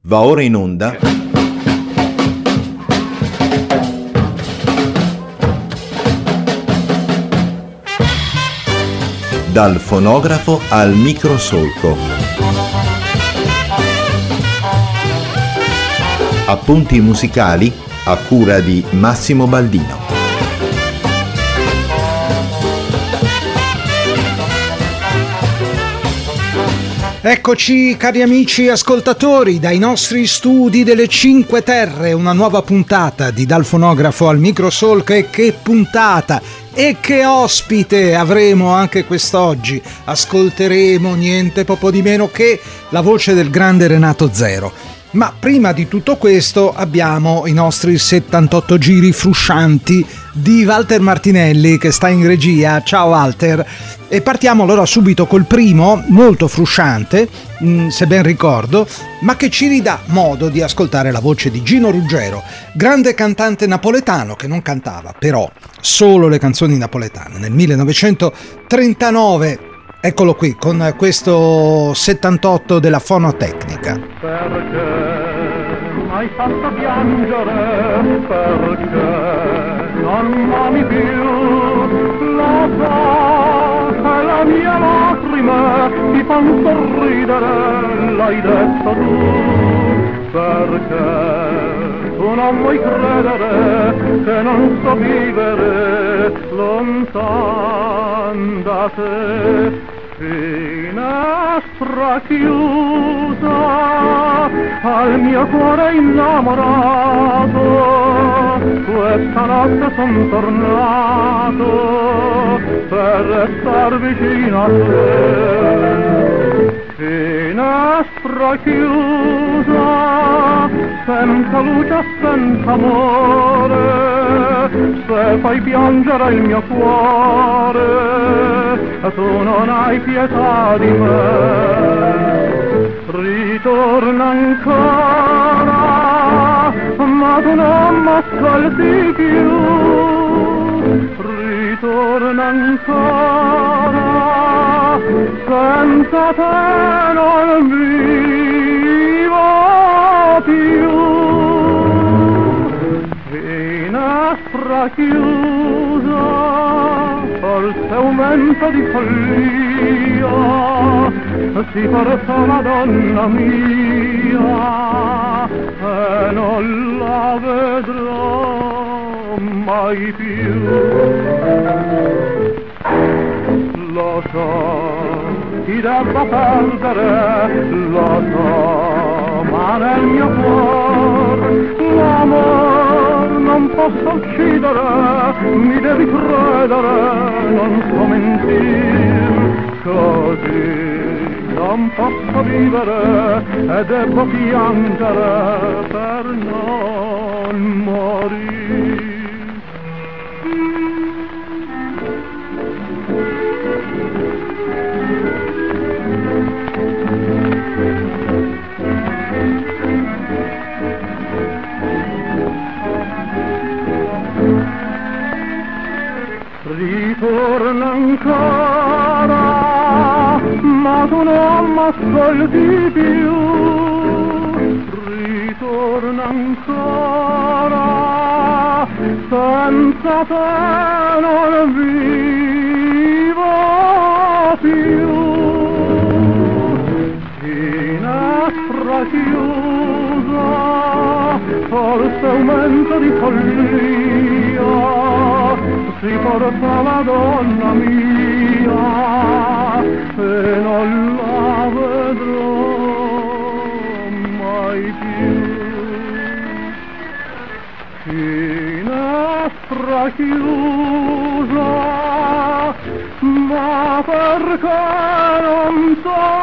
Va ora in onda Dal fonografo al microsolco. Appunti musicali a cura di Massimo Baldino. Eccoci cari amici ascoltatori dai nostri studi delle Cinque Terre, una nuova puntata di Dal fonografo al microsolco. E che puntata e che ospite avremo anche quest'oggi. Ascolteremo niente poco di meno che la voce del grande Renato Zero. Ma prima di tutto questo abbiamo i nostri 78 giri fruscianti di Walter Martinelli che sta in regia. Ciao Walter. E partiamo allora subito col primo, molto frusciante, se ben ricordo, ma che ci ridà modo di ascoltare la voce di Gino Ruggero, grande cantante napoletano che non cantava però solo le canzoni napoletane. Nel 1939, eccolo qui, con questo 78 della Fonotecnica. Perché m'hai fatto piangere, perché non m'ami più, lo so che la mia lacrima ti fan sorridere, l'hai detto tu, perché tu non vuoi credere che non so vivere lontan da te. Finestra chiusa al mio cuore innamorato, questa notte son tornato per restar vicino a te. Finestra chiusa, senza luce, senza amore, se fai piangere il mio cuore, tu non hai pietà di me. Ritorna ancora, ma tu non m'ascolti più. Ritorna ancora, senza te non vivo più. Finestra chiusa, forse un vento di follia, si porta la donna mia e non la vedrò mai più. Lo so, ti debbo perdere, lo so, ma nel mio cuore l'amor non posso uccidere, mi devi credere, non so mentir, così non posso vivere e devo piangere per non morire. Ritorna ancora, ma tu non m'ascolti più. Ritorna ancora, senza te non vivo più. Finestra chiusa, forse un vento di follia, si porta la donna mia e non la vedrò mai più. Finestra chiusa, ma perché non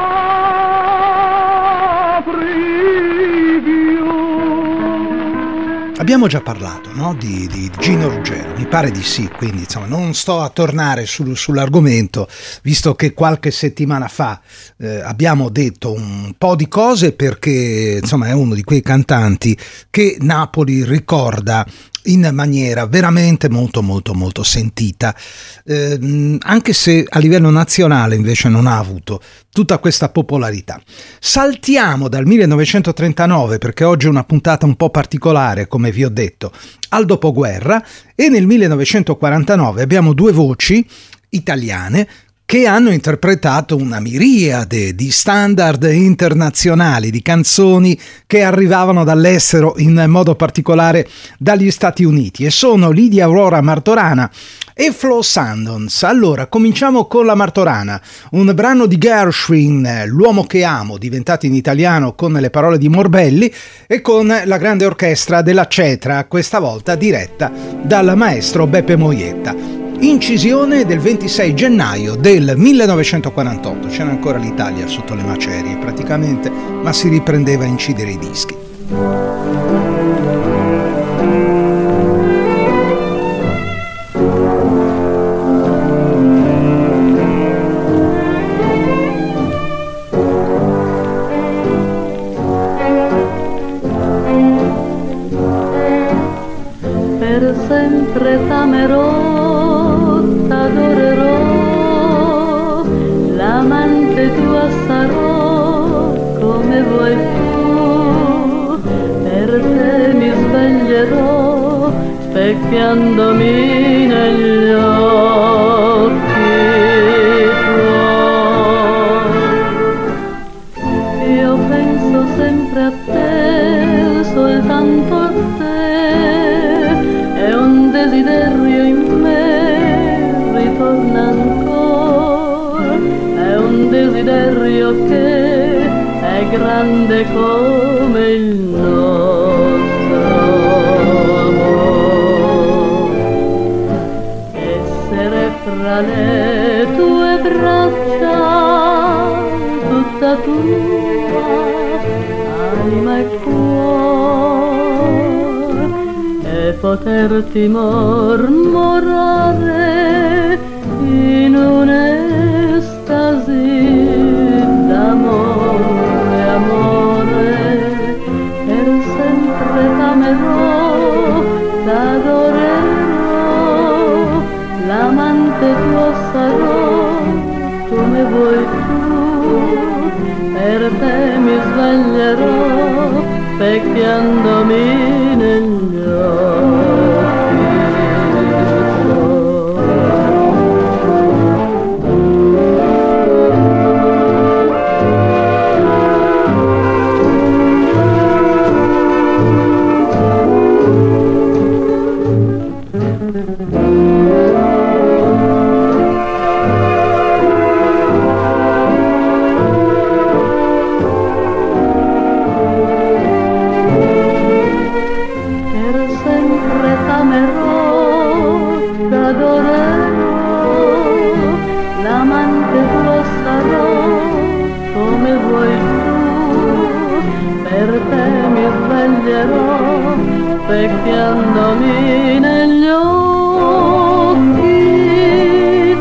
t'apri più? Abbiamo già parlato, no? di Gino Ruggero, mi pare di sì, quindi insomma non sto a tornare sull'argomento, visto che qualche settimana fa abbiamo detto un po' di cose, perché insomma è uno di quei cantanti che Napoli ricorda in maniera veramente molto molto molto sentita, anche se a livello nazionale invece non ha avuto tutta questa popolarità. Saltiamo dal 1939, perché oggi è una puntata un po' particolare, come vi ho detto, al dopoguerra, e nel 1949 abbiamo due voci italiane che hanno interpretato una miriade di standard internazionali, di canzoni che arrivavano dall'estero, in modo particolare dagli Stati Uniti, e sono Lidia Aurora Martorana e Flo Sandons. Allora, cominciamo con la Martorana, un brano di Gershwin, L'uomo che amo, diventato in italiano con le parole di Morbelli e con la grande orchestra della Cetra, questa volta diretta dal maestro Beppe Moietta. Incisione del 26 gennaio del 1948, c'era ancora l'Italia sotto le macerie praticamente, ma si riprendeva a incidere i dischi. Per sempre t'amerò, t'adorerò, l'amante tua sarò come vuoi tu, per te mi sveglierò specchiandomi negli occhi tuoi. Io penso sempre a te, soltanto a te, è un desiderio in me, ritorna ancora, è un desiderio che è grande come il nostro amore. Essere fra le tue braccia, tutta tua, anima e cuore, e poterti mormorare in un'estasi d'amore, amore, per sempre t'amerò, t'adorerò, l'amante tuo sarò come vuoi tu, per te mi sveglierò specchiandomi negli occhi specchiandomi negli occhi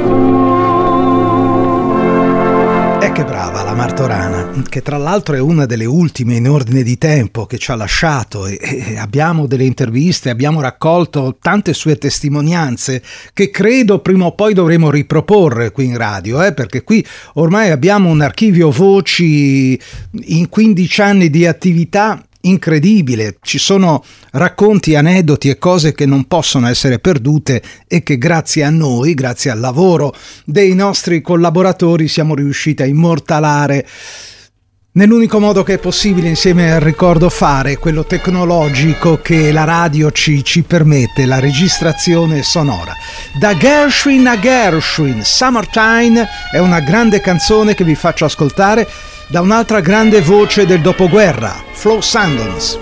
tuoi. E che brava la Martorana, che tra l'altro è una delle ultime in ordine di tempo che ci ha lasciato, e abbiamo delle interviste, abbiamo raccolto tante sue testimonianze che credo prima o poi dovremo riproporre qui in radio, perché qui ormai abbiamo un archivio voci in 15 anni di attività incredibile. Ci sono racconti, aneddoti e cose che non possono essere perdute e che grazie a noi, grazie al lavoro dei nostri collaboratori, siamo riusciti a immortalare nell'unico modo che è possibile, insieme al ricordo fare, quello tecnologico che la radio ci permette, la registrazione sonora. Da Gershwin a Gershwin, Summertime è una grande canzone che vi faccio ascoltare da un'altra grande voce del dopoguerra, Flo Sandons.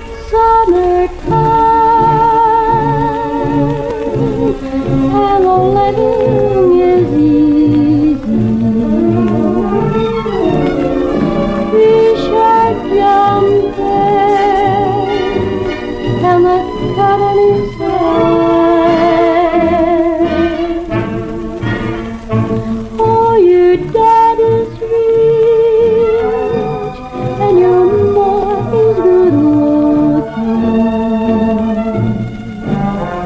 Oh, your dad is rich and your mom is good looking.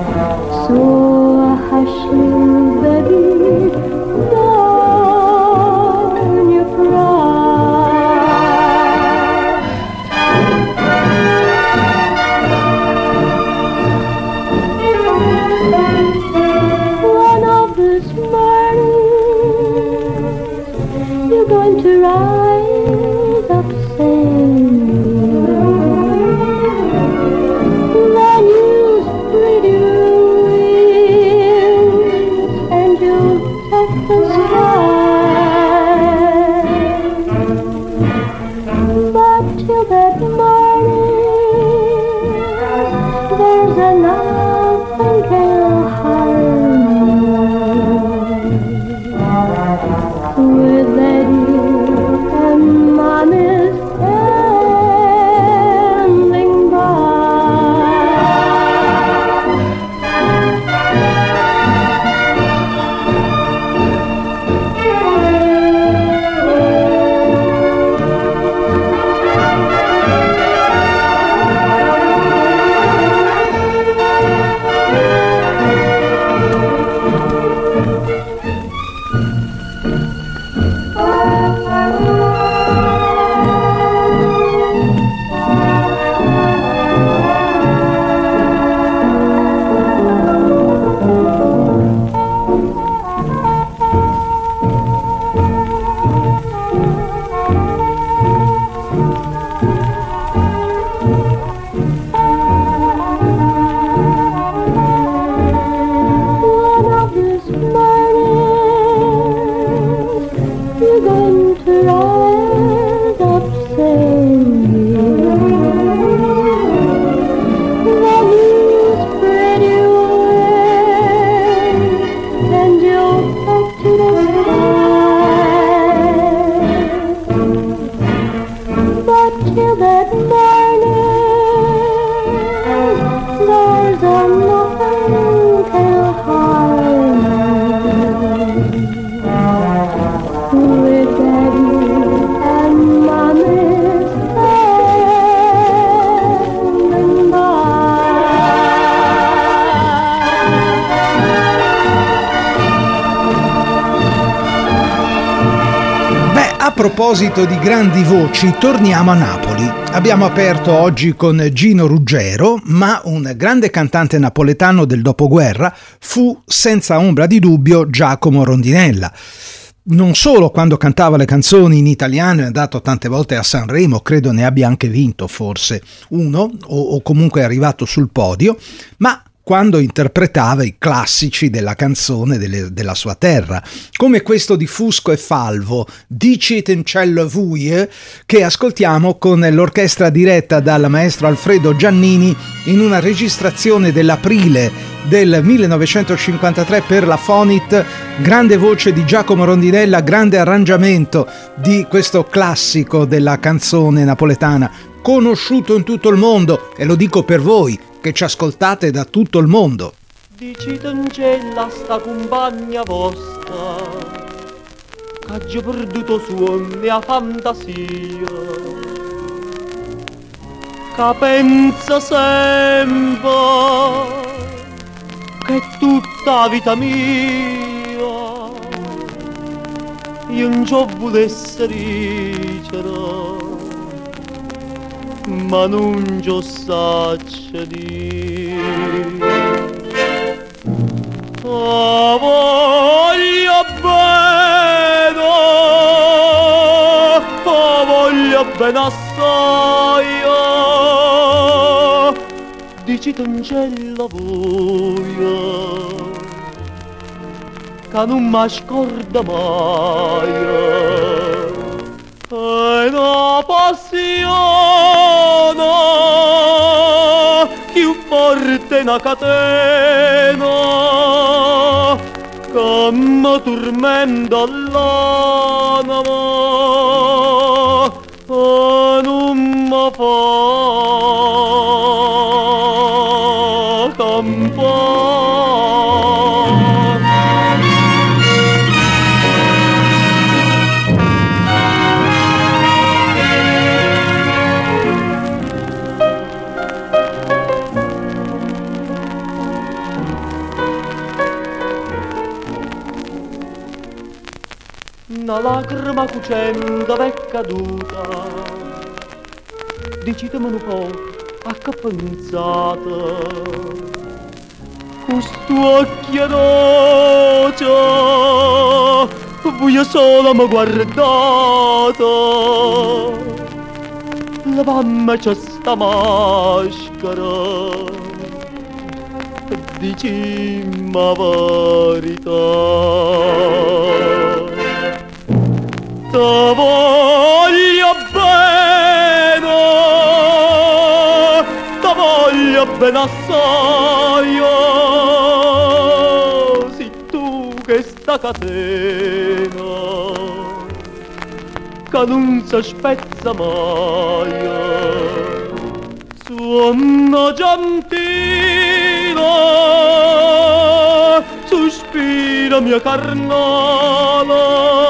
nothing can harm me. With Daddy and Mommy standing Beh, a proposito di grandi voci, torniamo a Napoli. Abbiamo aperto oggi con Gino Ruggero, ma un grande cantante napoletano del dopoguerra fu senza ombra di dubbio Giacomo Rondinella. Non solo quando cantava le canzoni in italiano, è andato tante volte a Sanremo, credo ne abbia anche vinto forse uno, o comunque è arrivato sul podio, ma quando interpretava i classici della canzone della sua terra, come questo di Fusco e Falvo, Dicit in cielo vuie, che ascoltiamo con l'orchestra diretta dal maestro Alfredo Giannini in una registrazione dell'aprile del 1953 per la Fonit. Grande voce di Giacomo Rondinella, grande arrangiamento di questo classico della canzone napoletana, conosciuto in tutto il mondo, e lo dico per voi che ci ascoltate da tutto il mondo. Dicite in cielo sta compagna vostra che ha già perduto suoni a fantasia, che pensa sempre che tutta la vita mia io non ci volesse ricere, ma non ci saccia dire. Voglio bene assai, dicite in cielo voi che non mi scorda mai. È una passione più forte una catena che mi tormenta l'anima e non mi fa campare. Una lacrima cucenda è caduta, dicitemi un po' a che pensate, questo occhio dolce voi solo mi guardate, levammi questa maschera, dicimmi la verità. Ti voglio bene assai, sei tu che sta catena che non si spezza mai, suona gentina, sospira mia carnale,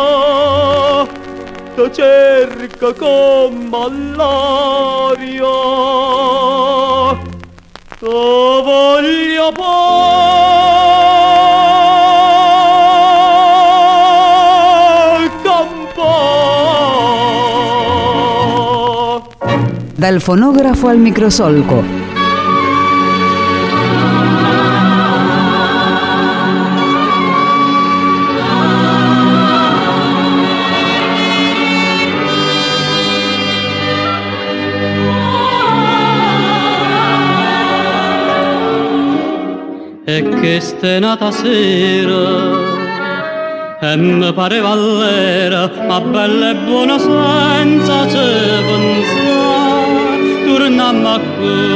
ti cerca come l'aria, ti voglio poi campare. Dal fonografo al microsolco. E che ste nata sera e mi pareva l'era, ma bella e buona senza ci pensare, tornammo a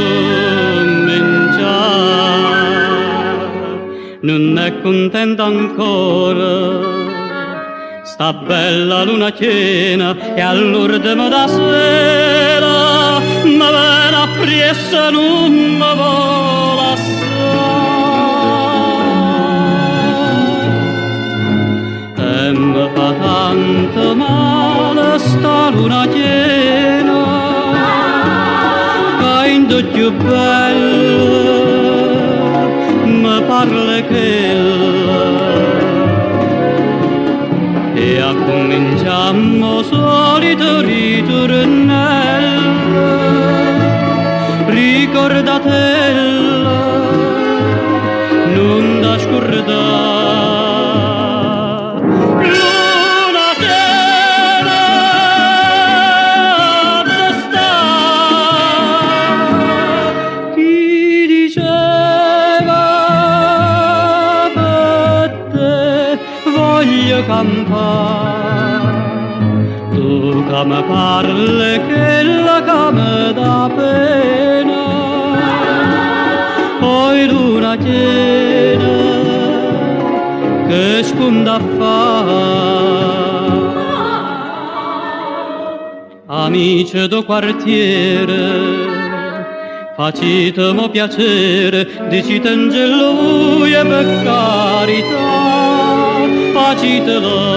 cominciare. Non è contenta ancora sta bella luna piena e all'ordine da sera, ma viene appresso non mi vola. luna piena che in più bella mi parla che e a cominciamo solito ritornello ricordatella non da scordare luna piena d'esta chi diceva per te voglio campare tu che mi parli che la che mi dà pena poi luna piena che sponda a fare amici do quartiere facitemi piacere dicite angelo voi e per carità facitelo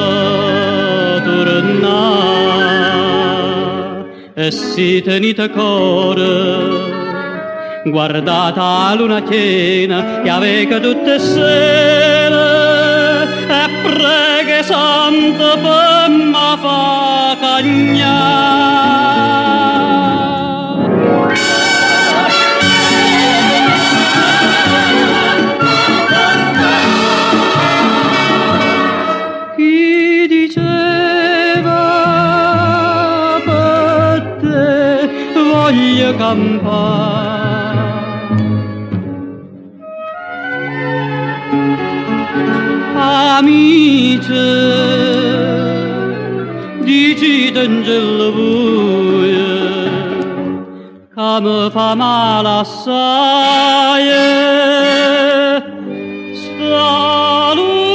tornare e si tenite cuore guardate la luna piena che avete tutte sere e preghe santo per ma fa cagnare chi diceva per te voglio campare amici dici d'angelo voi che mi fa male assai sta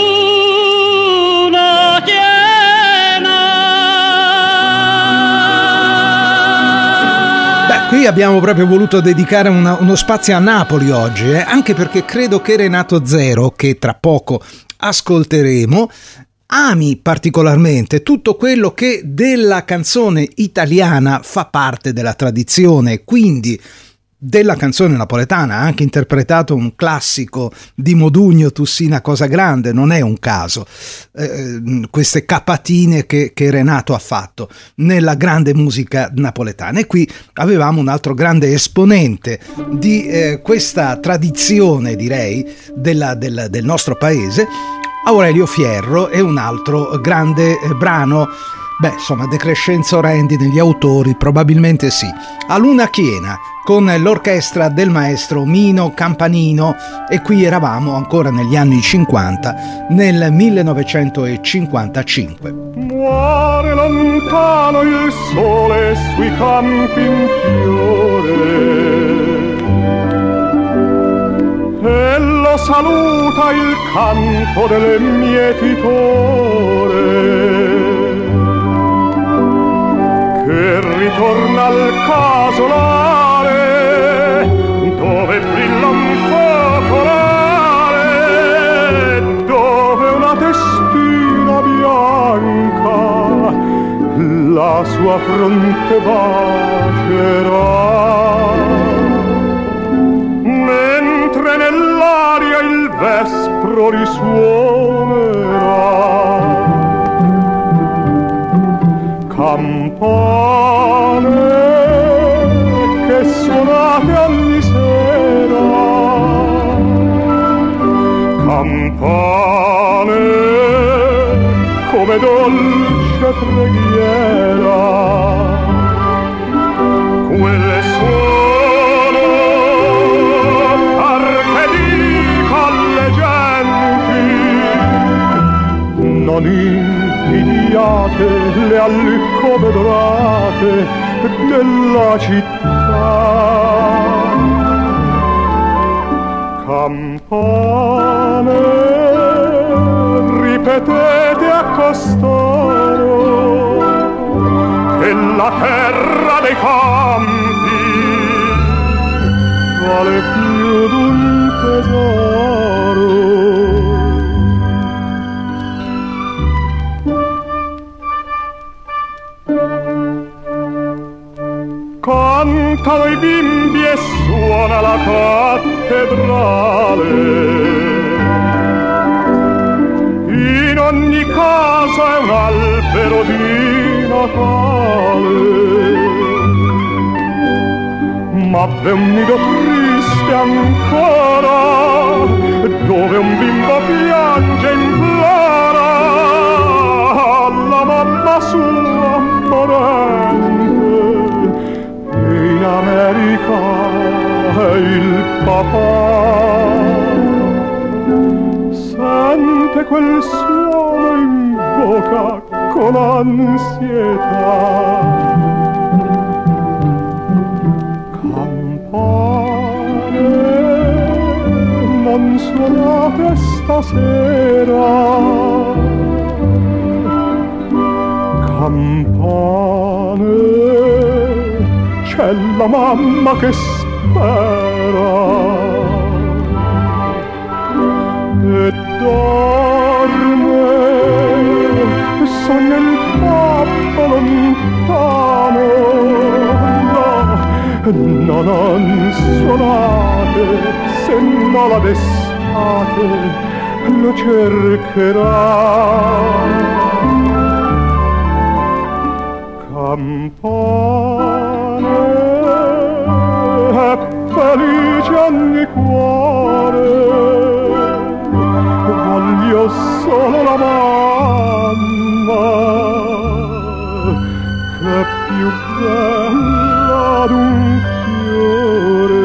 luna piena. Beh, qui abbiamo proprio voluto dedicare uno spazio a Napoli oggi, anche perché credo che Renato Zero, che tra poco ascolteremo, ami particolarmente tutto quello che della canzone italiana fa parte della tradizione, quindi della canzone napoletana. Ha anche interpretato un classico di Modugno, Tu sii una cosa grande, non è un caso queste capatine che Renato ha fatto nella grande musica napoletana. E qui avevamo un altro grande esponente di questa tradizione, direi, del nostro paese, Aurelio Fierro, e un altro grande brano, beh, insomma, decrescenzo rendi negli autori, probabilmente sì. A luna piena, con l'orchestra del maestro Mino Campanino, e qui eravamo ancora negli anni 50, nel 1955. Muore lontano il sole sui campi in fiore e lo saluta il canto del mietitore che ritorna al casolare dove brilla un focolare, dove una testina bianca la sua fronte bacerà, mentre nell'aria il vespro risuonerà. Campane che suonate ogni sera, campane come dolce preghiera, quelle sono perché dica alle genti non invidiate le alcove dorate della città. Campane, ripetete a costoro che la terra dei campi vale più d'un tesoro. cantano i bimbi e suona la cattedrale. In ogni casa è un albero di Natale, ma v'è un nido triste ancora, dove un bimbo piange e implora la mamma sua morente, e in America il papà sente quel suono in bocca con ansietà. Campane non suonate stasera, campane c'è la mamma che spera, e dorme, sogna il papà lontano. No, non suonate, se no la d'estate lo cercherà. Campane è felice ogni cuore, voglio solo la mamma che è più bella d'un fiore.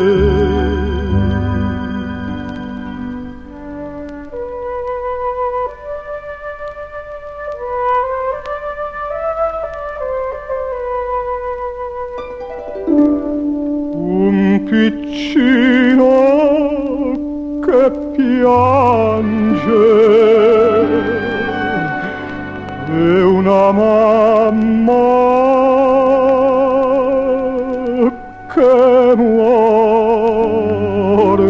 Un piccino che piange e una mamma che muore.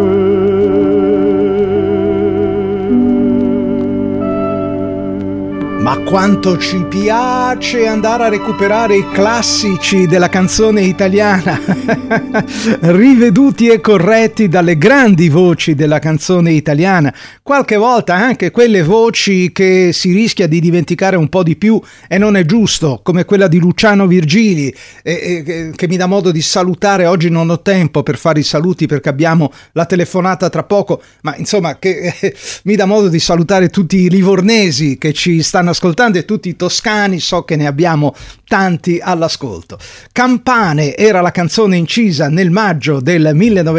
Ma quanto ci piace andare a recuperare i classici della canzone italiana, riveduti e corretti dalle grandi voci della canzone italiana, qualche volta anche quelle voci che si rischia di dimenticare un po' di più e non è giusto, come quella di Luciano Virgili, che mi dà modo di salutare. Oggi non ho tempo per fare i saluti perché abbiamo la telefonata tra poco, ma insomma che mi dà modo di salutare tutti i livornesi che ci stanno ascoltando e tutti i toscani, so che ne abbiamo tanti all'ascolto. Campane era la canzone incisa nel maggio del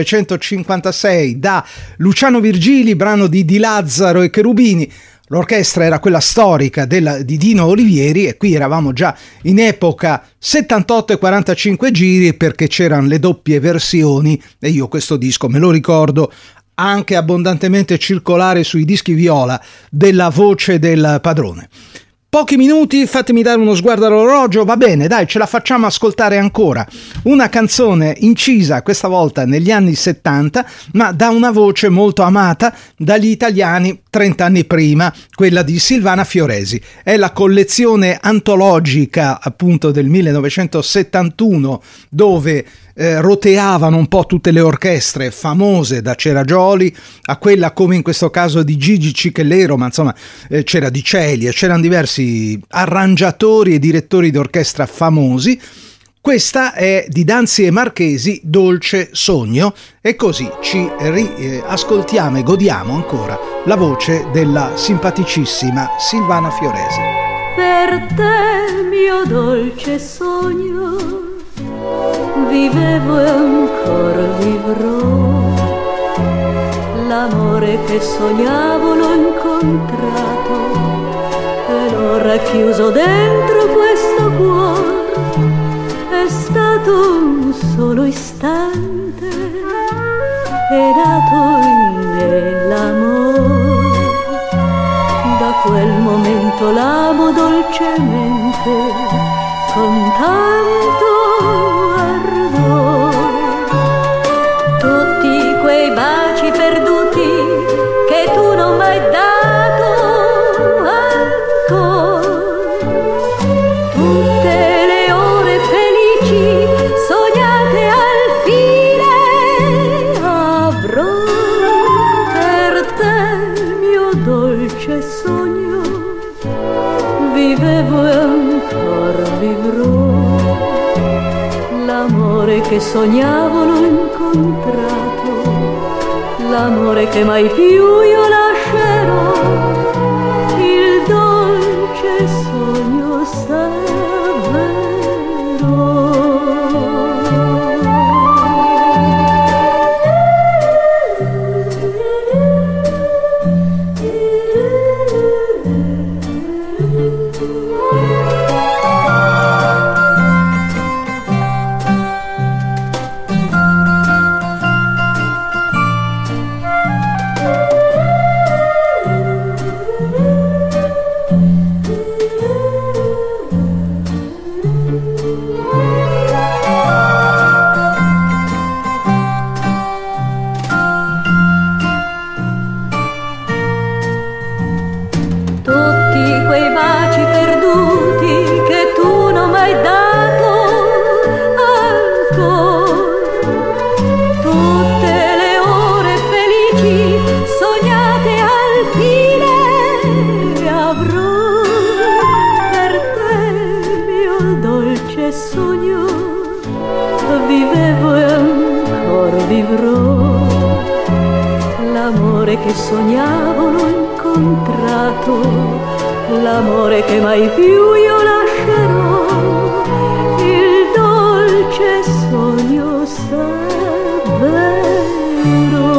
1956 da Luciano Virgili, brano di Lazzaro e Cherubini. L'orchestra era quella storica di Dino Olivieri e qui eravamo già in epoca 78 e 45 giri, perché c'erano le doppie versioni e io questo disco me lo ricordo anche abbondantemente circolare sui dischi viola della voce del padrone. Pochi minuti, fatemi dare uno sguardo all'orologio, va bene, dai, ce la facciamo ascoltare ancora. Una canzone incisa questa volta negli anni 70, ma da una voce molto amata dagli italiani 30 anni prima, quella di Silvana Fioresi. È la collezione antologica appunto del 1971, dove roteavano un po' tutte le orchestre famose, da Ceragioli a quella come in questo caso di Gigi Cicchellero, ma insomma c'era Di Celia, c'erano diversi arrangiatori e direttori d'orchestra famosi. Questa è di Danzi e Marchesi, Dolce Sogno, e così ci ascoltiamo e godiamo ancora la voce della simpaticissima Silvana Fioresi. Per te, mio dolce sogno, vivevo e ancora vivrò. L'amore che sognavo l'ho incontrato e l'ho racchiuso dentro questo cuore. È stato un solo istante, è nato in me l'amore. Da quel momento l'amo dolcemente, con tanto ardore. Tutti quei baci perduti che tu non mi hai dato ancora, tutte le ore felici sognate che sognavo l'ho incontrato, l'amore che mai più io lascerò, il dolce sogno s'avverò. Che sognavo l'ho incontrato, l'amore che mai più io lascerò, il dolce sogno s'avverò.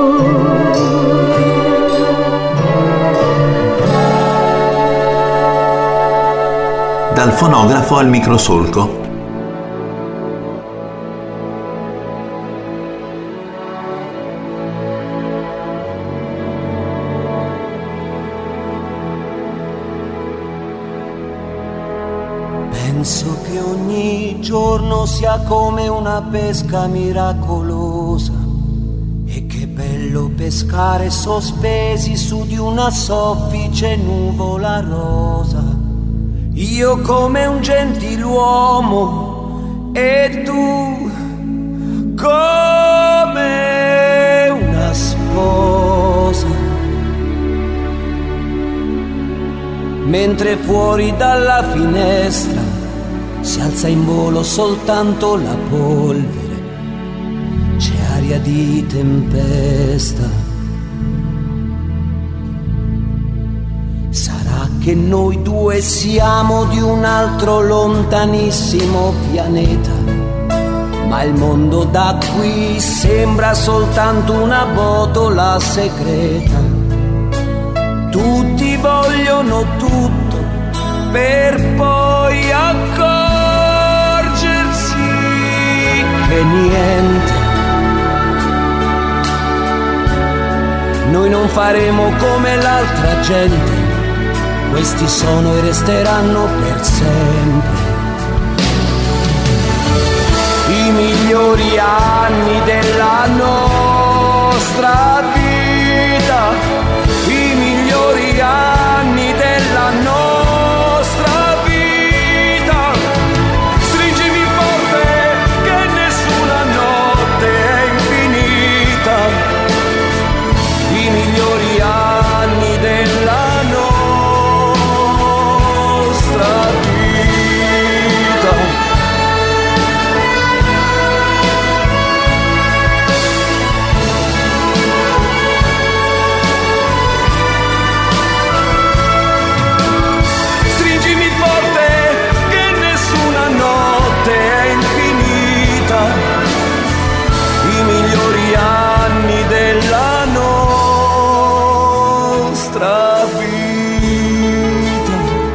Dal fonografo al microsolco. Penso che ogni giorno sia come una pesca miracolosa, e che bello pescare sospesi su di una soffice nuvola rosa. Io come un gentiluomo e tu come una sposa, mentre fuori dalla finestra si alza in volo soltanto la polvere, c'è aria di tempesta. Sarà che noi due siamo di un altro lontanissimo pianeta, ma il mondo da qui sembra soltanto una botola segreta. Tutti vogliono tutto per poi accorgersi che niente. Noi non faremo come l'altra gente, questi sono e resteranno per sempre i migliori anni della nostra vita, i migliori anni della nostra vita. Stringimi forte che nessuna notte è infinita, i migliori anni della nostra vita. Stringimi forte che nessuna notte è infinita, i migliori anni della nostra vita.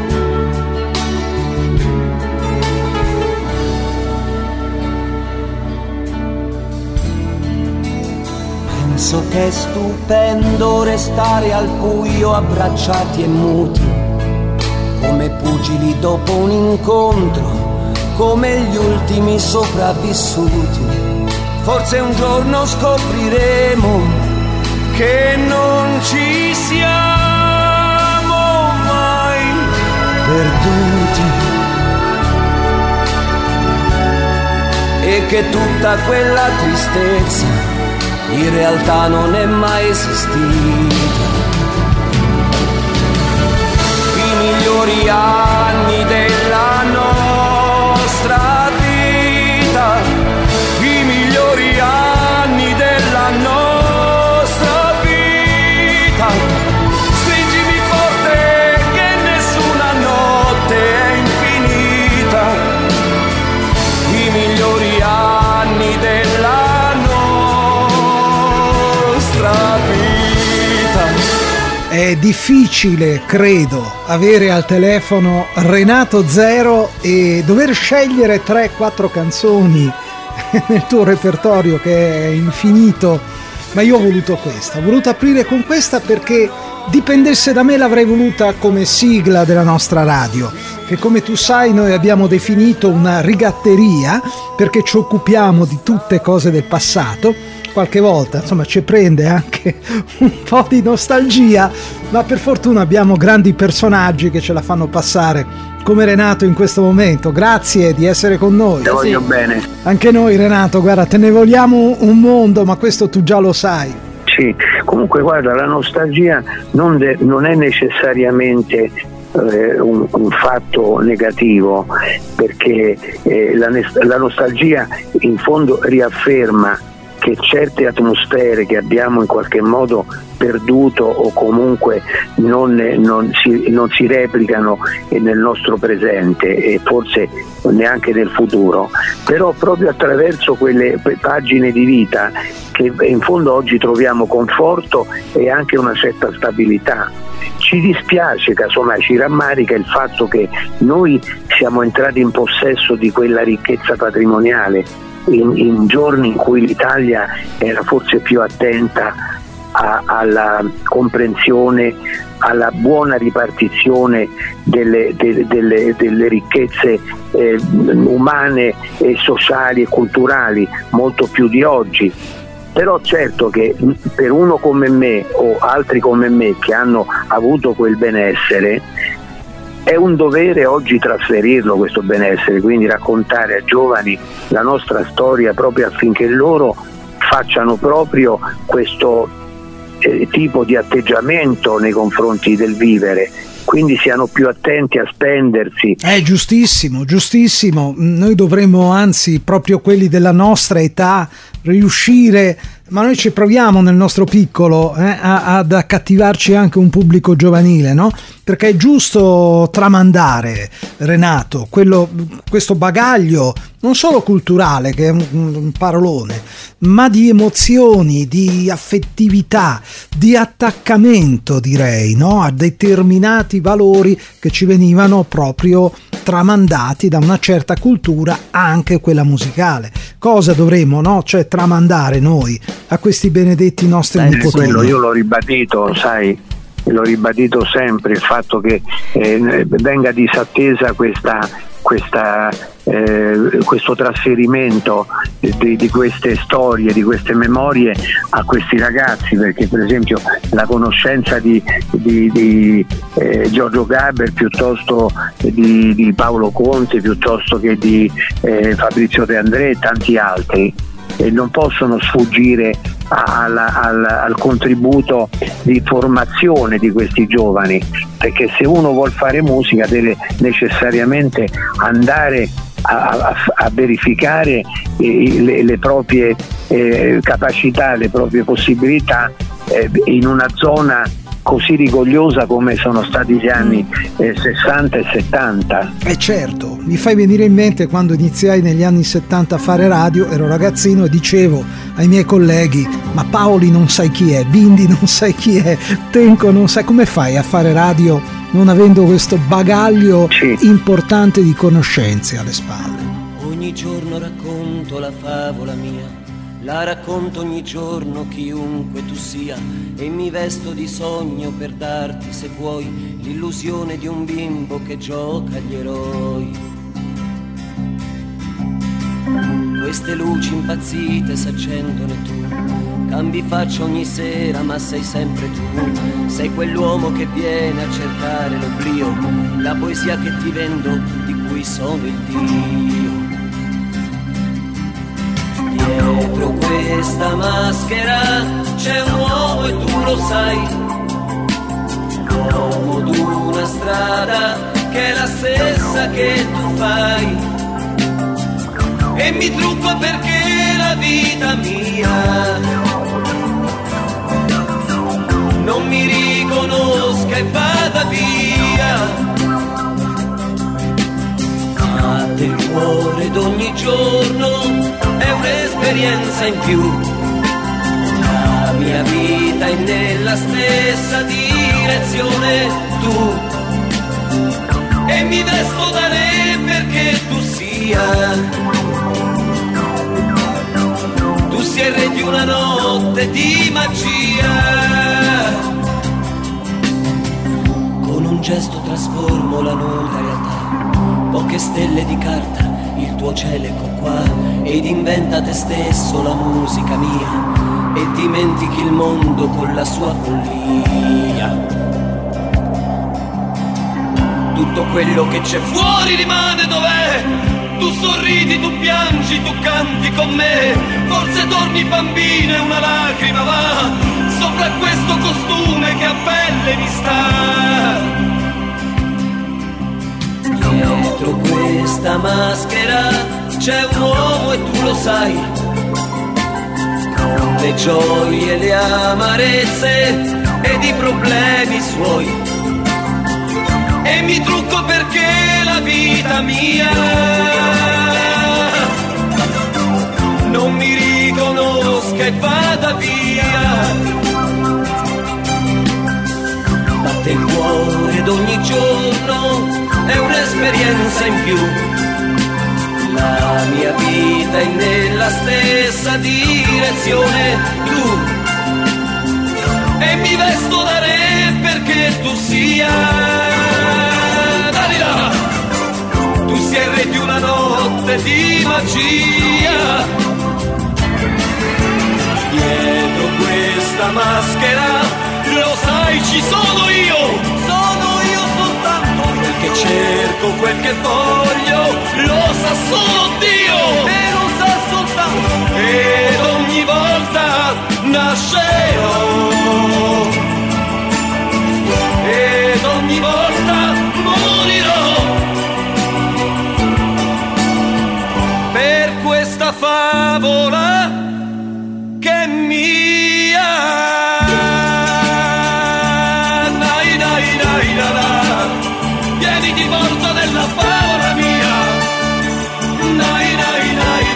Penso che è stupendo restare al buio abbracciati e muti, come pugili dopo un incontro, come gli ultimi sopravvissuti. Forse un giorno scopriremo che non ci siamo mai perduti, e che tutta quella tristezza in realtà non è mai esistita. I migliori anni della nostra vita, È difficile, credo, avere al telefono Renato Zero e dover scegliere 3-4 canzoni nel tuo repertorio che è infinito, ma io ho voluto questa, ho voluto aprire con questa perché dipendesse da me l'avrei voluta come sigla della nostra radio, che come tu sai noi abbiamo definito una rigatteria perché ci occupiamo di tutte cose del passato. Qualche volta insomma ci prende anche un po' di nostalgia, ma per fortuna abbiamo grandi personaggi che ce la fanno passare, come Renato in questo momento. Grazie di essere con noi. Ti voglio bene. Anche noi, Renato, guarda, te ne vogliamo un mondo, ma questo tu già lo sai. Sì, comunque guarda, la nostalgia non è necessariamente un fatto negativo, perché la nostalgia in fondo riafferma che certe atmosfere che abbiamo in qualche modo perduto o comunque non si replicano nel nostro presente e forse neanche nel futuro, però proprio attraverso quelle pagine di vita che in fondo oggi troviamo conforto e anche una certa stabilità. Ci dispiace, casomai ci rammarica il fatto che noi siamo entrati in possesso di quella ricchezza patrimoniale in giorni in cui l'Italia era forse più attenta alla comprensione, alla buona ripartizione delle ricchezze umane e sociali e culturali, molto più di oggi. Però certo che per uno come me o altri come me che hanno avuto quel benessere, è un dovere oggi trasferirlo questo benessere, quindi raccontare a giovani la nostra storia proprio affinché loro facciano proprio questo tipo di atteggiamento nei confronti del vivere, quindi siano più attenti a spendersi. Giustissimo, giustissimo. Noi dovremmo, anzi, proprio quelli della nostra età, riuscire, ma noi ci proviamo nel nostro piccolo ad accattivarci anche un pubblico giovanile, no? Perché è giusto tramandare, Renato, questo bagaglio non solo culturale, che è un parolone, ma di emozioni, di affettività, di attaccamento, direi, no? A determinati valori che ci venivano proprio tramandati da una certa cultura, anche quella musicale. Cosa dovremmo, no? Cioè tramandare noi a questi benedetti nostri nipotini. Quello io l'ho ribadito, sai, l'ho ribadito sempre, il fatto che venga disattesa questo trasferimento di queste storie, di queste memorie a questi ragazzi, perché per esempio la conoscenza di Giorgio Gaber piuttosto di Paolo Conte, piuttosto che di Fabrizio De André e tanti altri, non possono sfuggire al contributo di formazione di questi giovani, perché se uno vuol fare musica deve necessariamente andare a verificare le proprie capacità, le proprie possibilità in una zona così rigogliosa come sono stati gli anni 60 e 70. Certo, mi fai venire in mente quando iniziai negli anni 70 a fare radio, ero ragazzino e dicevo ai miei colleghi: ma Paoli non sai chi è, Bindi non sai chi è, Tenco non sai, come fai a fare radio non avendo questo bagaglio importante di conoscenze alle spalle? Ogni giorno racconto la favola mia, la racconto ogni giorno chiunque tu sia, e mi vesto di sogno per darti, se vuoi, l'illusione di un bimbo che gioca agli eroi. Queste luci impazzite s'accendono e tu cambi faccia ogni sera, ma sei sempre tu. Sei quell'uomo che viene a cercare l'oblio, la poesia che ti vendo, di cui sono il Dio. Dietro questa maschera c'è un uomo e tu lo sai, l'uomo d'una strada che è la stessa che tu fai, e mi trucco perché la vita mia non mi riconosca e vada via. Ma del cuore d'ogni giorno è un'esperienza in più, la mia vita è nella stessa direzione. direzione tu, e mi vesto da re perché tu sia il re di una notte di magia. Con un gesto trasformo la nuda realtà, poche stelle di carta, il tuo cielo ecco qua, ed inventa te stesso la musica mia, e dimentichi il mondo con la sua follia. Tutto quello che c'è fuori rimane dov'è. Tu sorridi, tu piangi, tu canti con me. Forse torni bambina e una lacrima va sopra questo costume che a pelle mi sta. Dietro questa maschera c'è un uomo e tu lo sai. Le gioie, le amarezze ed i problemi suoi. E mi trucco perché la vita mia non mi riconosca e vada via. Batte il cuore ed ogni giorno è un'esperienza in più. La mia vita è nella stessa direzione tu, e mi vesto da re perché tu sia. Tu sei il re di una notte di magia. Dietro questa maschera, lo sai, ci sono io soltanto. Quel che cerco, quel che voglio, lo sa solo Dio, e lo sa soltanto. Ed ogni volta nascerò, ed ogni volta morirò per questa favola che è mia. Dai, dai, dai, dai, dai. Vieni di volta nella favola mia. Dai, dai, dai,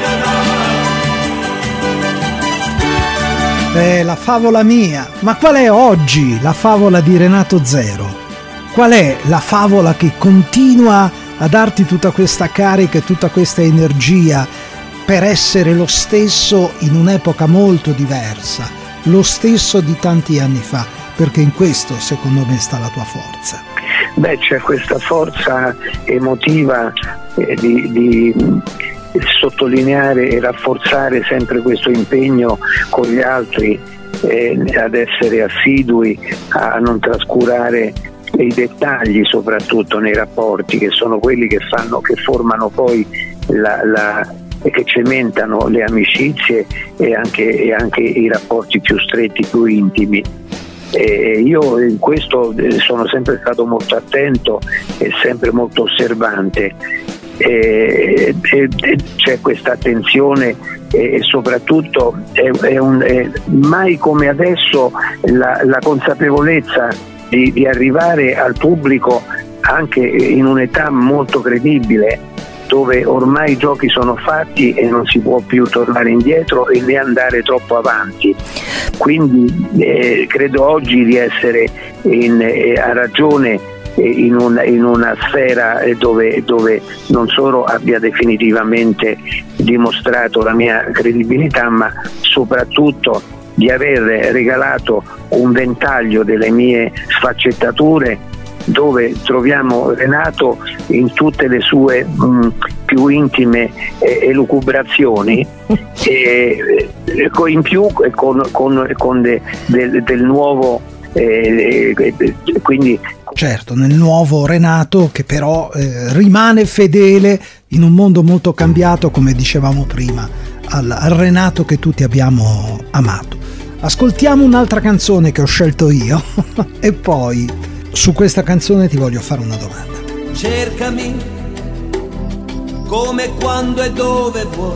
dai. La favola mia. Ma qual è oggi la favola di Renato Zero? Qual è la favola che continua a darti tutta questa carica e tutta questa energia per essere lo stesso in un'epoca molto diversa, lo stesso di tanti anni fa? Perché in questo, secondo me, sta la tua forza. Beh, c'è questa forza emotiva di sottolineare e rafforzare sempre questo impegno con gli altri, ad essere assidui, a non trascurare i dettagli, soprattutto nei rapporti, che sono quelli che formano poi e che cementano le amicizie e anche i rapporti più stretti, più intimi. Io in questo sono sempre stato molto attento e sempre molto osservante, c'è questa attenzione e soprattutto mai come adesso la consapevolezza di arrivare al pubblico anche in un'età molto credibile, dove ormai i giochi sono fatti e non si può più tornare indietro e né andare troppo avanti. Quindi credo oggi di essere a ragione in una sfera dove non solo abbia definitivamente dimostrato la mia credibilità, ma soprattutto di aver regalato un ventaglio delle mie sfaccettature, dove troviamo Renato in tutte le sue più intime elucubrazioni, e in più con del nuovo, quindi certo, nel nuovo Renato, che però rimane fedele in un mondo molto cambiato, come dicevamo prima, al Renato che tutti abbiamo amato. Ascoltiamo un'altra canzone che ho scelto io e poi su questa canzone ti voglio fare una domanda. Cercami come, quando e dove vuoi,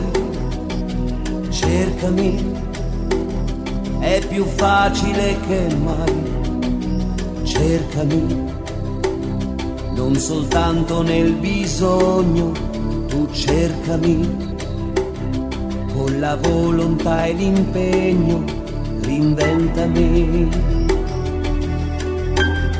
cercami, è più facile che mai, cercami, non soltanto nel bisogno, tu cercami, con la volontà e l'impegno, reinventami.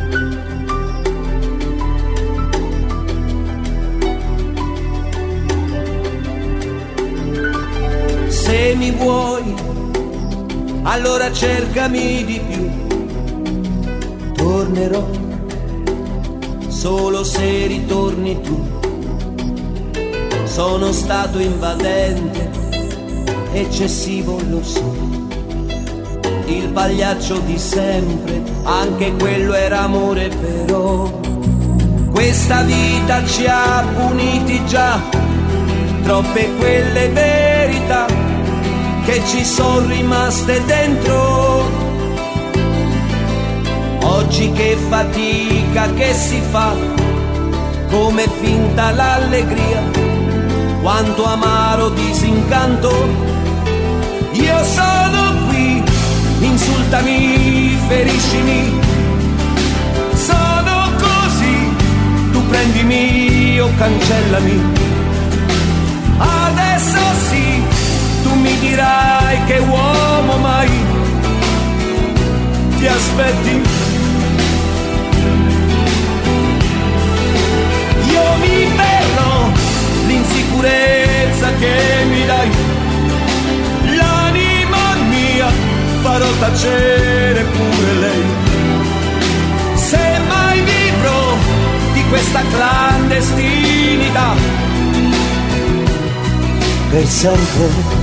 mi vuoi, allora cercami di più. Tornerò solo se ritorni tu. Sono stato invadente, eccessivo lo so, il pagliaccio di sempre, anche quello era amore. Però questa vita ci ha puniti già, troppe quelle verità che ci sono rimaste dentro. Oggi che fatica che si fa, come finta l'allegria, quanto amaro disincanto. Io sono qui, insultami, feriscimi, sono così, tu prendimi o cancellami. Adesso sì, tu mi dirai che uomo mai ti aspetti. Io mi perdo l'insicurezza che mi dai, l'anima mia farò tacere pure lei. Se mai vivrò di questa clandestinità per sempre.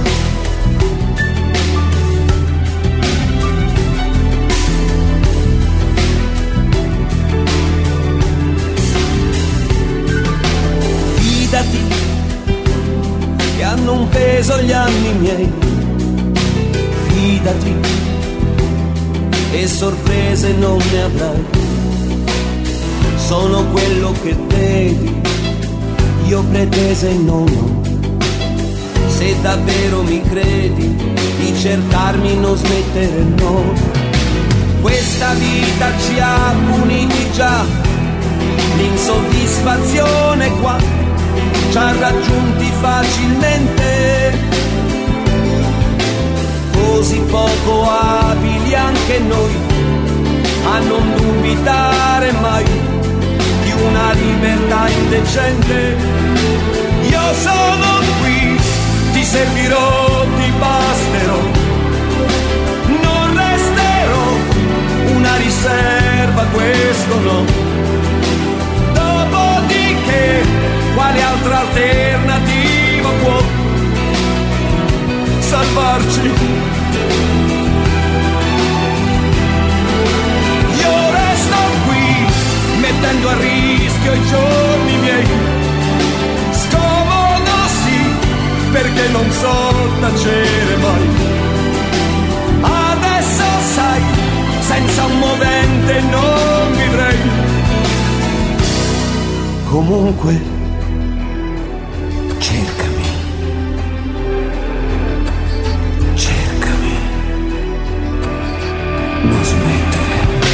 Che hanno un peso gli anni miei, fidati, e sorprese non ne avrai. Sono quello che vedi, io pretese non ho. Se davvero mi credi, di cercarmi non smettere, no. Questa vita ci ha puniti già, l'insoddisfazione qua ci ha raggiunti facilmente, così poco abili anche noi a non dubitare mai di una libertà indecente. Io sono qui, ti servirò, ti basterò, non resterò una riserva, questo no. Dopodiché quale altra alternativa può salvarci? Io resto qui, mettendo a rischio i giorni miei. Scomodo sì, perché non so tacere mai. Adesso sai, senza un movente non vivrei. Comunque cercami, cercami, non smettere.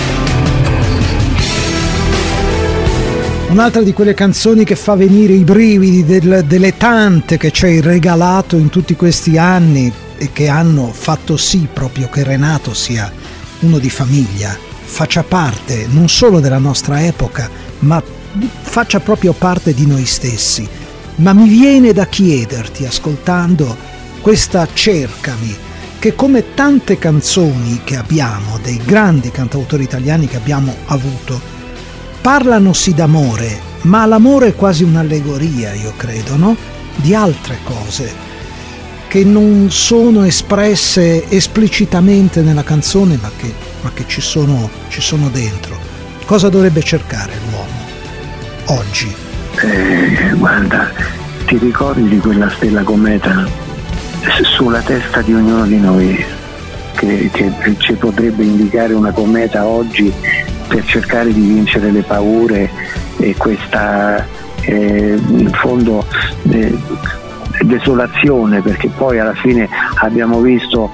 Un'altra di quelle canzoni che fa venire i brividi delle tante che ci hai regalato in tutti questi anni e che hanno fatto sì proprio che Renato sia uno di famiglia, faccia parte non solo della nostra epoca, ma faccia proprio parte di noi stessi. Ma mi viene da chiederti, ascoltando questa Cercami, che come tante canzoni che abbiamo, dei grandi cantautori italiani che abbiamo avuto, parlano sì d'amore, ma l'amore è quasi un'allegoria, io credo, no? Di altre cose che non sono espresse esplicitamente nella canzone, ma che ci sono dentro. Cosa dovrebbe cercare l'uomo oggi? Guarda, ti ricordi di quella stella cometa sulla testa di ognuno di noi che ci potrebbe indicare una cometa oggi per cercare di vincere le paure e questa in fondo desolazione, perché poi alla fine abbiamo visto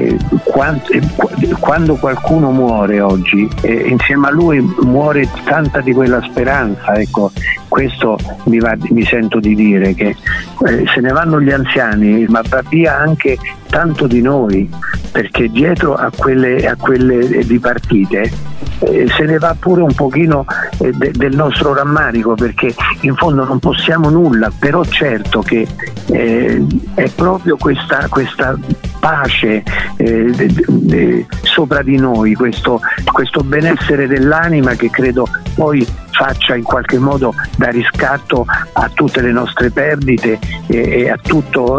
quando qualcuno muore oggi, insieme a lui muore tanta di quella speranza. Ecco, questo mi sento di dire, che se ne vanno gli anziani, ma va via anche soltanto di noi, perché dietro a quelle dipartite se ne va pure un pochino del nostro rammarico, perché in fondo non possiamo nulla, però certo che è proprio questa pace sopra di noi, questo benessere dell'anima che credo poi faccia in qualche modo da riscatto a tutte le nostre perdite e a tutto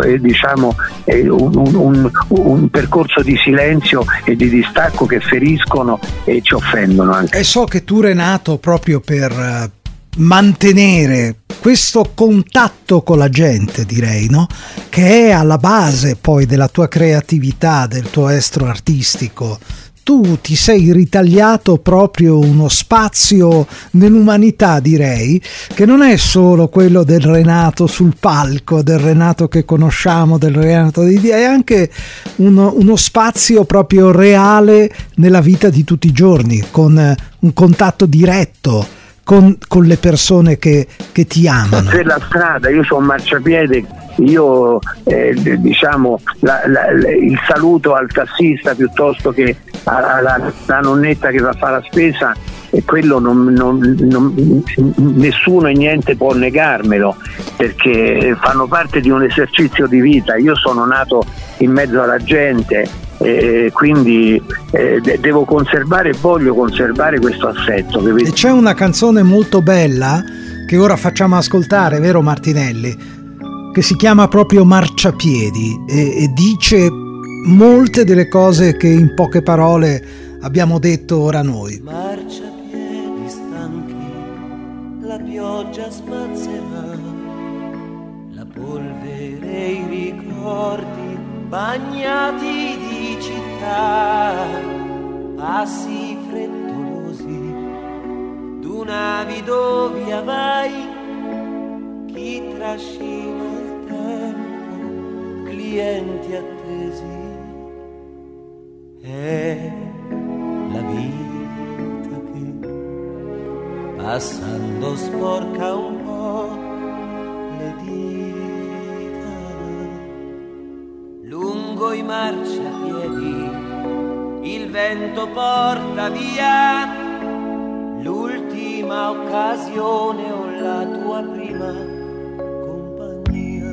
un percorso di silenzio e di distacco che feriscono e ci offendono anche. E so che tu, Renato, proprio per mantenere questo contatto con la gente, direi, no? Che è alla base poi della tua creatività, del tuo estro artistico, tu ti sei ritagliato proprio uno spazio nell'umanità, direi, che non è solo quello del Renato sul palco, del Renato che conosciamo, del Renato di Dio, è anche uno spazio proprio reale nella vita di tutti i giorni, con un contatto diretto con le persone che ti amano. Per la strada, io sono un marciapiede, io il saluto al tassista piuttosto che alla nonnetta che va a fare la spesa, e quello nessuno e niente può negarmelo, perché fanno parte di un esercizio di vita. Io sono nato in mezzo alla gente, quindi devo conservare, voglio conservare questo assetto. E c'è una canzone molto bella che ora facciamo ascoltare, vero Martinelli, che si chiama proprio Marciapiedi e dice molte delle cose che in poche parole abbiamo detto ora noi. Marciapiedi stanchi, la pioggia spazzerà, la polvere e i ricordi bagnati di città, passi frettolosi, tu navido via vai, chi trascina il tempo, clienti attesi, è la vita che passando sporca un po' le dita. Lungo i marciapiedi il vento porta via l'ultima occasione o la tua prima compagnia.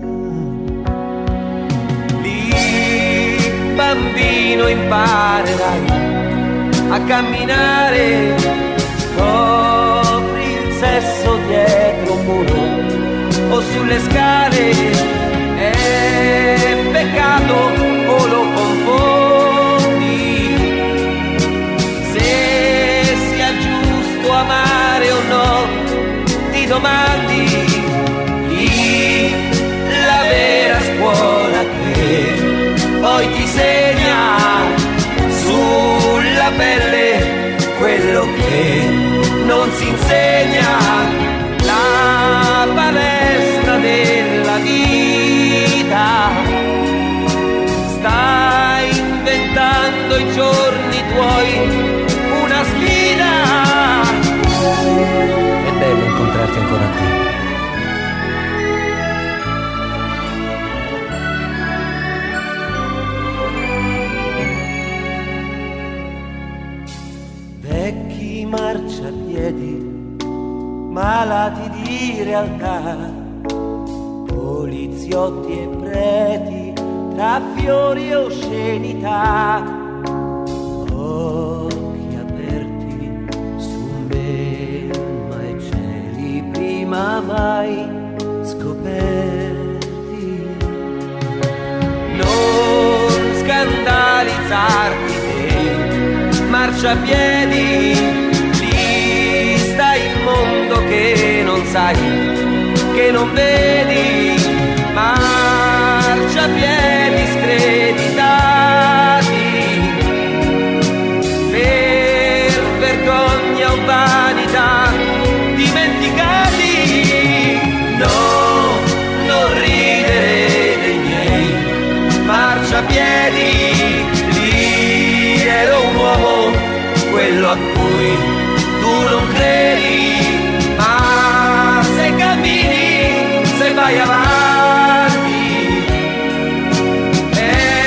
Lì, bambino, imparerai a camminare, scopri il sesso dietro un muro o sulle scale. È peccato o lo confondi, se sia giusto amare o no, ti domandi. Lì la vera scuola che poi ti segna sulla pelle quello che non si insegna, la palestra della vita. Stai inventando i giorni tuoi una sfida. È bello incontrarti ancora qui. Vecchi marciapiedi, malati di realtà, poliziotti e preti, tra fiori e oscenità, occhi aperti su melma e cieli prima mai scoperti. Non scandalizzarti te, marciapiedi, lì sta il mondo che non sai, che non vedi. Marciapiedi screditati per vergogna o vanità, dimenticati. No, non ridere dei miei marciapiedi, lì ero un uomo, quello a cui tu non credi, ma se cammini, se vai avanti, è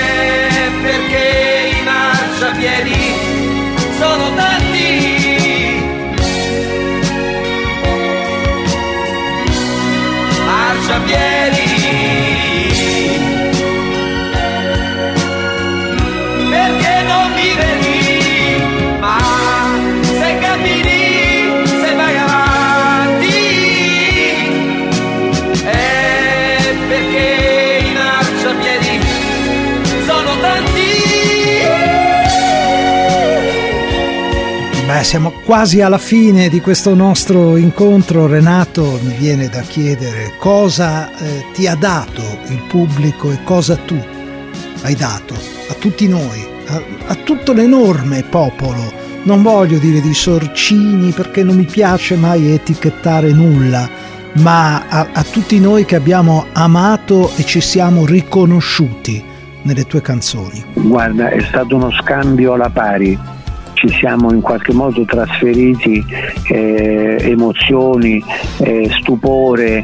Siamo quasi alla fine di questo nostro incontro. Renato, mi viene da chiedere cosa ti ha dato il pubblico e cosa tu hai dato a tutti noi, a tutto l'enorme popolo. Non voglio dire di sorcini perché non mi piace mai etichettare nulla, ma a tutti noi che abbiamo amato e ci siamo riconosciuti nelle tue canzoni. Guarda, è stato uno scambio alla pari. Ci siamo in qualche modo trasferiti emozioni, stupore,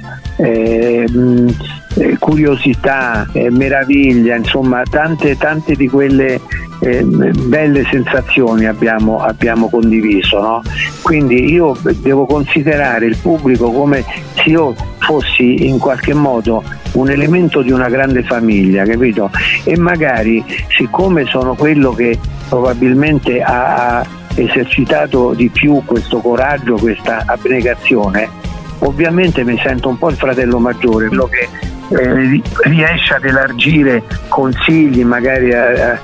curiosità, meraviglia, insomma tante di quelle belle sensazioni abbiamo condiviso, no? Quindi io devo considerare il pubblico come se io fossi in qualche modo un elemento di una grande famiglia, capito? E magari, siccome sono quello che probabilmente ha esercitato di più questo coraggio, questa abnegazione, ovviamente mi sento un po' il fratello maggiore, quello che riesce ad elargire consigli, magari a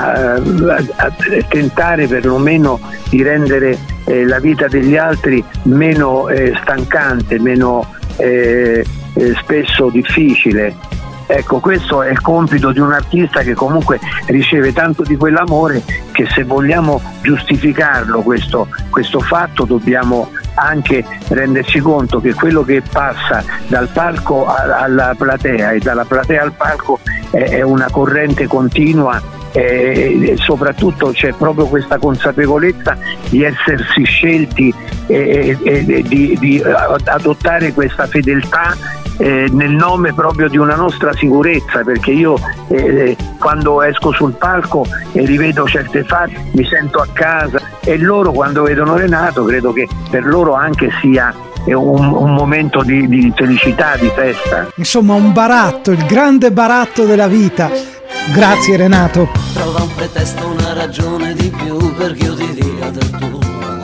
tentare perlomeno di rendere la vita degli altri meno stancante, meno spesso difficile. Ecco, questo è il compito di un artista che comunque riceve tanto di quell'amore che, se vogliamo giustificarlo questo fatto, dobbiamo anche renderci conto che quello che passa dal palco alla platea e dalla platea al palco è una corrente continua, e soprattutto c'è proprio questa consapevolezza di essersi scelti e di adottare questa fedeltà nel nome proprio di una nostra sicurezza, perché io quando esco sul palco e rivedo certe facce mi sento a casa, e loro quando vedono Renato credo che per loro anche sia un momento di felicità, di festa. Insomma, un baratto, il grande baratto della vita. Grazie Renato. Trova un pretesto, una ragione di più perché io ti dia del tuo.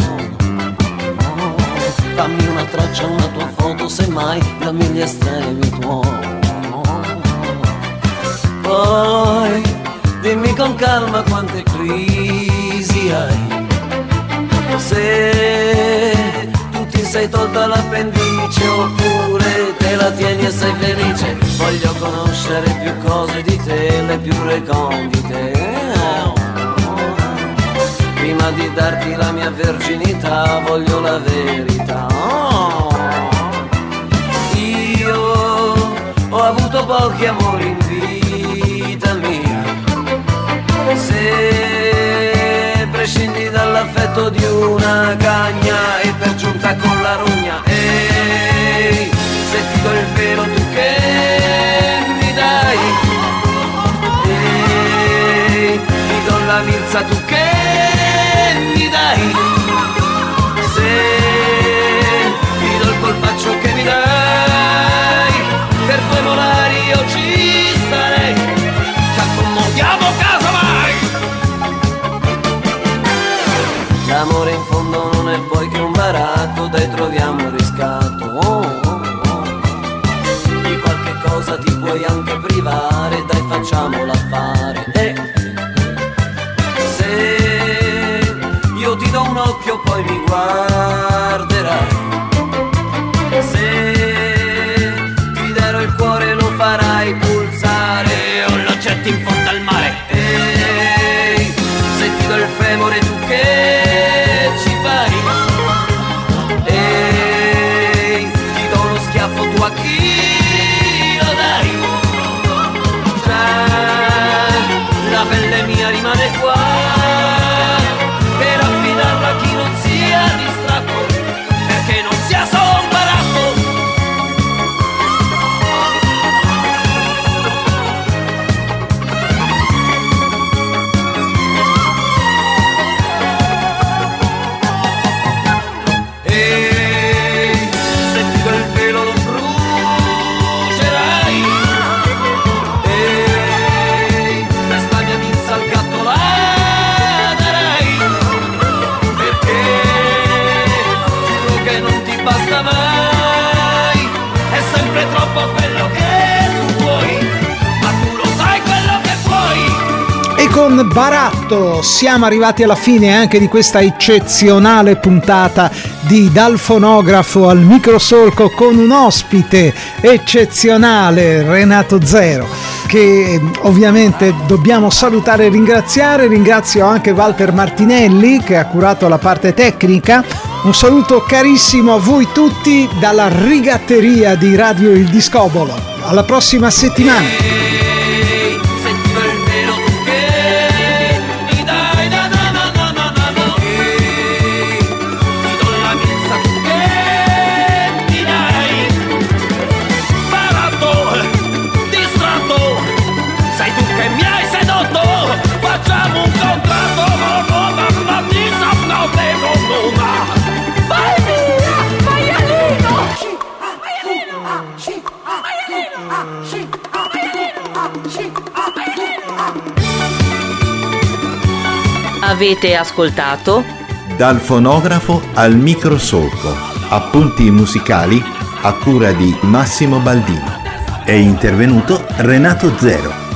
Dammi una traccia, una tua foto, semmai dammi gli estremi tuoi. Poi dimmi con calma quante crisi hai, se tu ti sei tolta l'appendice oppure te la tieni e sei felice. Voglio conoscere più cose di te, le più recondite. Prima di darti la mia verginità voglio la verità. Io ho avuto pochi amori in vita mia, se prescindi dall'affetto di una cagna e per giunta con la rogna. Ehi, se ti do il velo tu che mi dai, ehi, ti do la milza tu che mi dai, se ti do il colpaccio che mi dai, per due molari io ci starei, ci accomodiamo casa mai. L'amore in fondo non è poi che un baratto, dai troviamo il riscatto. Di qualche cosa ti puoi anche privare, dai facciamola fare. Se io ti do un occhio poi mi guarderai, se ti darò il cuore lo farai pulsare o lo getti in fondo al mare. Ehi, se ti do il femore tu che ci fai, ehi, ti do uno schiaffo tu a chi lo dai. Già, la pelle mia rimane qua per affidarla a chi non sia distratto, perché non sia solo un baratto. Ehi, se ti do il pelo lo brucerai, ehi, questa mia milza al gatto la con Baratto. Siamo arrivati alla fine anche di questa eccezionale puntata di Dal Fonografo al Microsolco, con un ospite eccezionale, Renato Zero, che ovviamente dobbiamo salutare e ringraziare. Ringrazio anche Walter Martinelli, che ha curato la parte tecnica. Un saluto carissimo a voi tutti dalla rigatteria di Radio Il Discobolo. Alla prossima settimana. Avete ascoltato Dal Fonografo al Microsolco, appunti musicali a cura di Massimo Baldino. È intervenuto Renato Zero.